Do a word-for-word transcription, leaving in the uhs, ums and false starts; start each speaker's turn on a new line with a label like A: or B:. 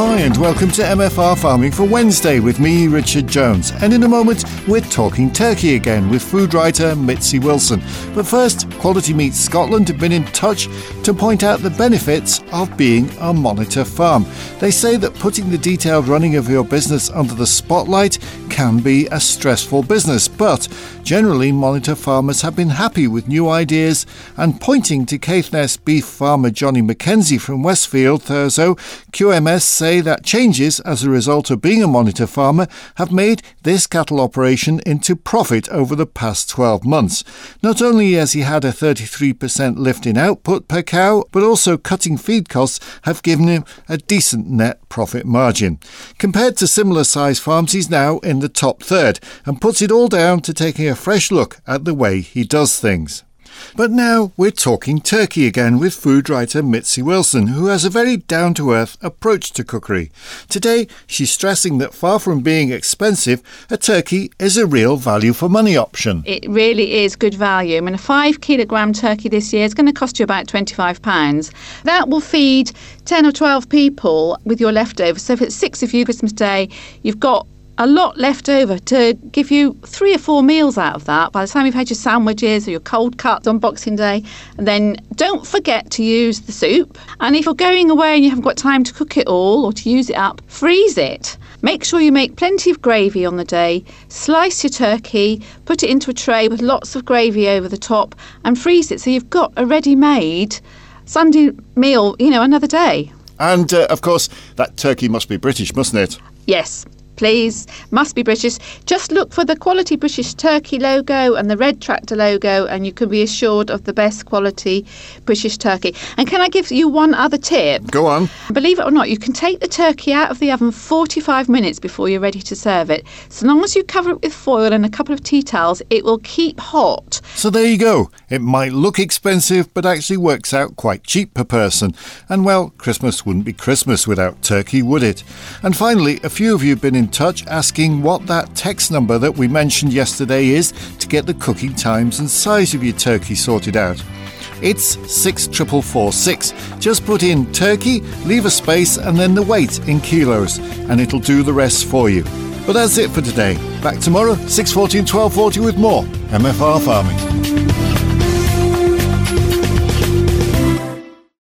A: Hi and welcome to M F R Farming for Wednesday with me, Richard Jones. And in a moment, we're talking turkey again with food writer Mitzi Wilson. But first, Quality Meats Scotland have been in touch to point out the benefits of being a monitor farm. They say that putting the detailed running of your business under the spotlight can be a stressful business, but generally monitor farmers have been happy with new ideas, and pointing to Caithness beef farmer Johnny McKenzie from Westfield, Thurso, Q M S say that changes as a result of being a monitor farmer have made this cattle operation into profit over the past twelve months. Not only has he had a thirty-three percent lift in output per cow, but also cutting feed costs have given him a decent net profit margin. Compared to similar sized farms, he's now in the top third and puts it all down to taking a fresh look at the way he does things. But now we're talking turkey again with food writer Mitzi Wilson, who has a very down-to-earth approach to cookery. Today, she's stressing that far from being expensive, a turkey is a real value-for-money option.
B: It really is good value. I mean, a five kilogram turkey this year is going to cost you about twenty-five pounds. That will feed ten or twelve people with your leftovers. So if it's six of you Christmas Day, you've got a lot left over to give you three or four meals out of that by the time you've had your sandwiches or your cold cuts on Boxing Day. And then don't forget to use the soup. And if you're going away and you haven't got time to cook it all or to use it up, freeze it. Make sure you make plenty of gravy on the day, slice your turkey, put it into a tray with lots of gravy over the top and freeze it so you've got a ready-made Sunday meal, you know, another day.
A: And, uh, of course, that turkey must be British, mustn't it?
B: Yes. Please, must be British. Just look for the Quality British Turkey logo and the Red Tractor logo and you can be assured of the best quality British turkey. And can I give you one other tip?
A: Go on.
B: Believe it or not, you can take the turkey out of the oven forty-five minutes before you're ready to serve it. So long as you cover it with foil and a couple of tea towels, it will keep hot.
A: So there you go. It might look expensive, but actually works out quite cheap per person. And well, Christmas wouldn't be Christmas without turkey, would it? And finally, a few of you have been in touch asking what that text number that we mentioned yesterday is to get the cooking times and size of your turkey sorted out. It's six four four six. Just put in turkey, leave a space and then the weight in kilos and it'll do the rest for you. But that's it for today. Back tomorrow, six fourteen, twelve forty with more M F R Farming.